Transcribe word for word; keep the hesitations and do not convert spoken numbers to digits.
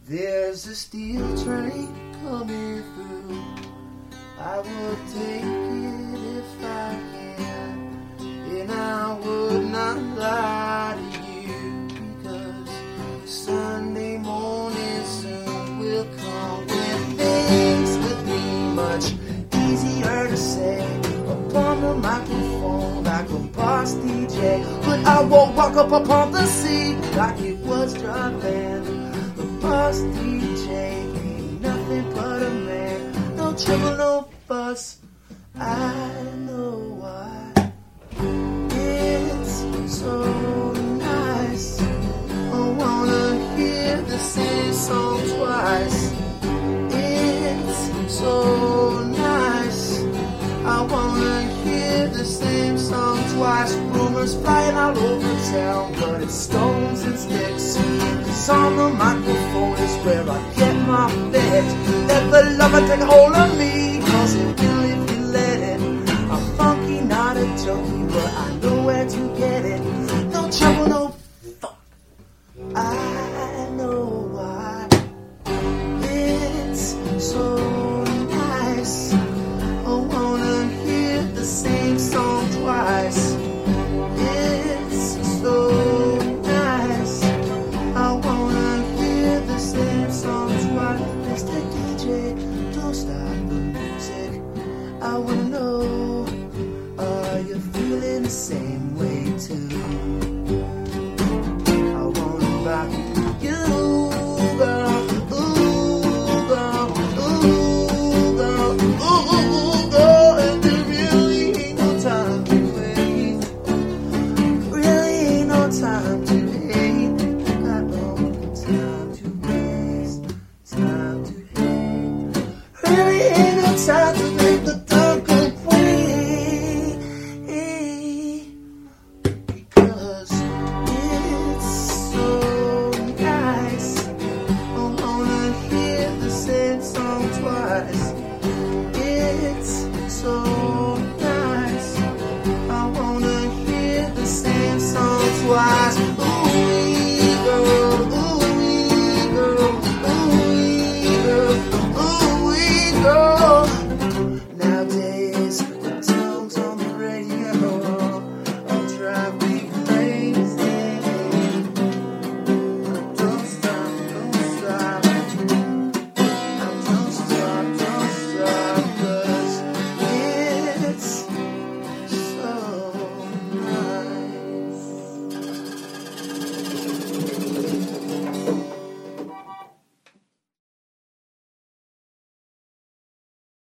There's a steel train coming through. I will take it if I can, and I would not lie to you, because Sunday morning soon will come when things would be much easier to say upon the microphone like a boss D J. But I won't walk up upon the scene like it was dry land. The boss D J ain't nothing but a man. No trouble, no fuss. I know why. It's so nice. I wanna hear the same song twice. It's so nice. I wanna hear the same song twice. Rumors flying all over town, but it's stones and sticks. Cause on the microphone is where I get my fix. Let the lover take a hold of me.